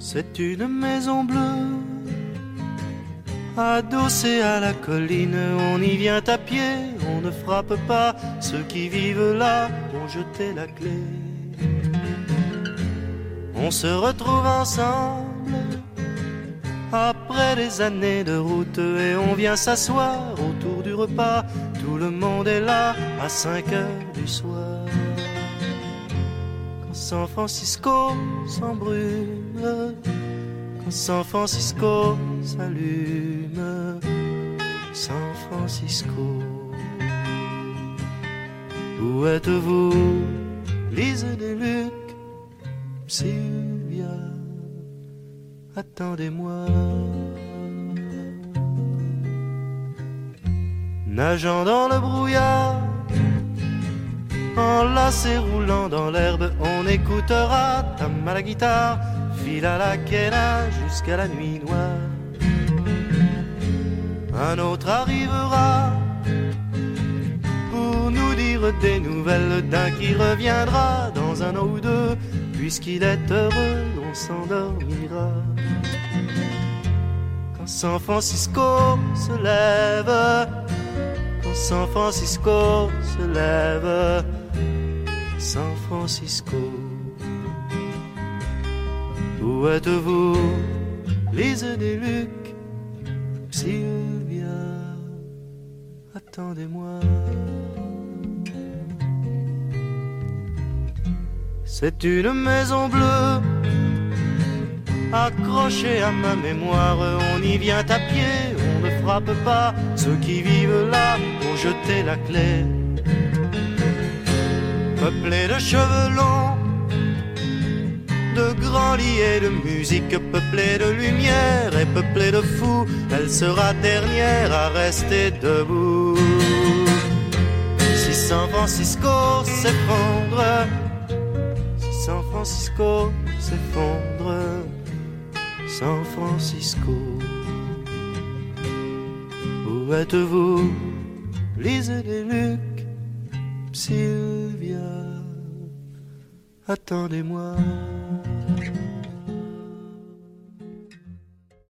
C'est une maison bleue, adossée à la colline. On y vient à pied, on ne frappe pas. Ceux qui vivent là ont jeté la clé. On se retrouve ensemble après des années de route et on vient s'asseoir autour du repas. Tout le monde est là à 5 heures du soir. Quand San Francisco s'embrume, quand San Francisco s'allume, San Francisco. Où êtes-vous, Lise Deluc, Sylvia, attendez-moi. Nageant dans le brouillard, enlacé roulant dans l'herbe, on écoutera Tam à la guitare, fil à la quena jusqu'à la nuit noire. Un autre arrivera pour nous dire des nouvelles d'un qui reviendra dans un an ou deux. Puisqu'il est heureux, on s'endormira. Quand San Francisco se lève, quand San Francisco se lève, San Francisco. Où êtes-vous, Lise Deluc, Sylvia, attendez-moi. C'est une maison bleue, accrochée à ma mémoire. On y vient à pied, on ne frappe pas. Ceux qui vivent là ont jeté la clé. Peuplée de cheveux longs, de grands lits et de musique, peuplée de lumière et peuplée de fous, elle sera dernière à rester debout. Si San Francisco s'effondre, San Francisco s'effondre, San Francisco. Où êtes-vous, Lise Deluc, Sylvia, attendez-moi.